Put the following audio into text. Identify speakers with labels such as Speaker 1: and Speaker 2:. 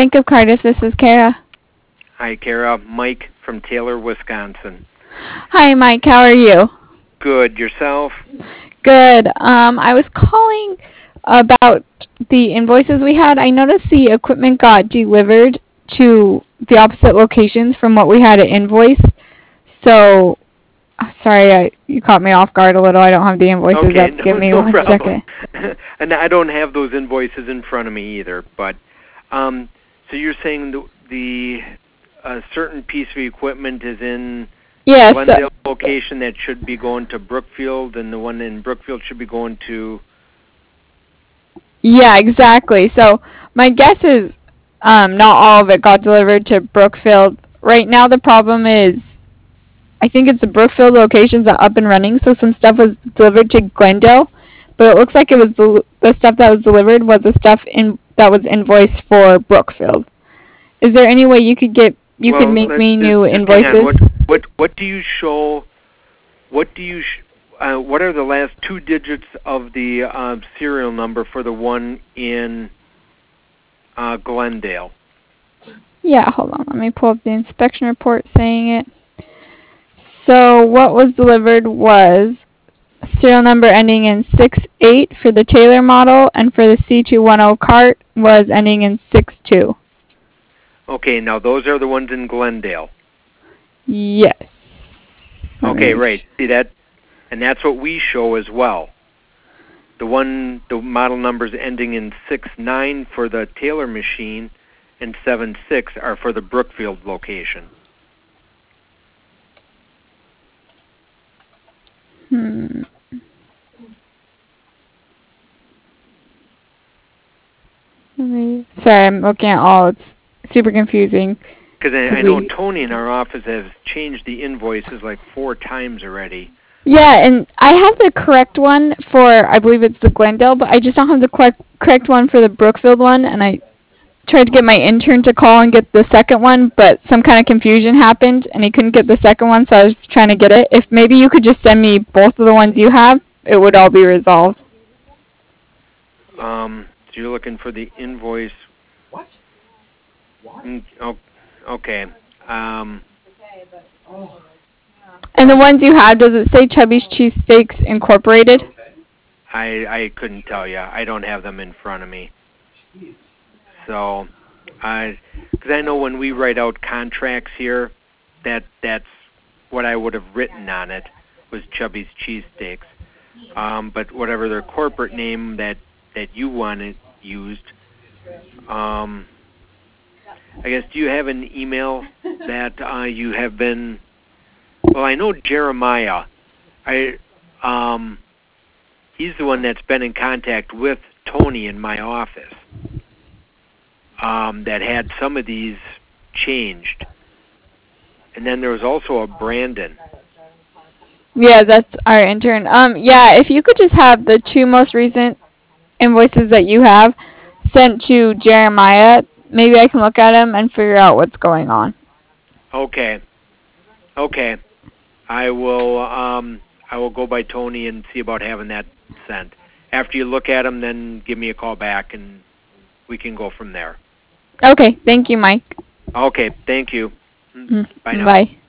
Speaker 1: Bank of Cardiff. This is Kara.
Speaker 2: Hi, Kara. Mike from Taylor, Wisconsin.
Speaker 1: Hi, Mike. How are you?
Speaker 2: Good. Yourself?
Speaker 1: Good. I was calling about the invoices we had. I noticed the equipment got delivered to the opposite locations from what we had to invoice. So, sorry, you caught me off guard a little. I don't have the invoices
Speaker 2: okay,
Speaker 1: up. Give me one second.
Speaker 2: And I don't have those invoices in front of me either. But so you're saying the certain piece of equipment is in Glendale location that should be going to Brookfield, and the one in Brookfield should be going to...
Speaker 1: Yeah, exactly. So my guess is not all of it got delivered to Brookfield. Right now the problem is I think it's the Brookfield locations that are up and running, so some stuff was delivered to Glendale, but it looks like it was the stuff that was delivered was the stuff that was invoiced for Brookfield. Is there any way you could make me new invoices?
Speaker 2: What do you show? What are the last two digits of the serial number for the one in Glendale?
Speaker 1: Yeah, hold on. Let me pull up the inspection report saying it. So what was delivered was serial number ending in 68 for the Taylor model, and for the C210 cart was ending in 62.
Speaker 2: Okay, now those are the ones in Glendale.
Speaker 1: Yes.
Speaker 2: Okay, right. See that, and that's what we show as well. The model numbers ending in 69 for the Taylor machine and 76 are for the Brookfield location.
Speaker 1: Sorry, I'm looking at all. It's super confusing.
Speaker 2: Because I know Tony in our office has changed the invoices like 4 times already.
Speaker 1: Yeah, and I have the correct one for, I believe it's the Glendale, but I just don't have the correct one for the Brookfield one, and I tried to get my intern to call and get the second one, but some kind of confusion happened, and he couldn't get the second one, so I was trying to get it. If maybe you could just send me both of the ones you have, it would all be resolved.
Speaker 2: So you're looking for the invoice. What? Okay.
Speaker 1: And the ones you have, does it say Chubby's Cheesesteaks Incorporated?
Speaker 2: I couldn't tell you. I don't have them in front of me. So, because I know when we write out contracts here, that's what I would have written on it was Chubby's Cheesesteaks. But whatever their corporate name that you wanted used, I guess, do you have an email that you have been? Well, I know Jeremiah. He's the one that's been in contact with Tony in my office. That had some of these changed. And then there was also a Brandon.
Speaker 1: Yeah, that's our intern. Yeah, if you could just have the 2 most recent invoices that you have sent to Jeremiah, maybe I can look at them and figure out what's going on.
Speaker 2: Okay. I will go by Tony and see about having that sent. After you look at them, then give me a call back and we can go from there.
Speaker 1: Okay, thank you, Mike.
Speaker 2: Okay, thank you. Bye now.
Speaker 1: Bye.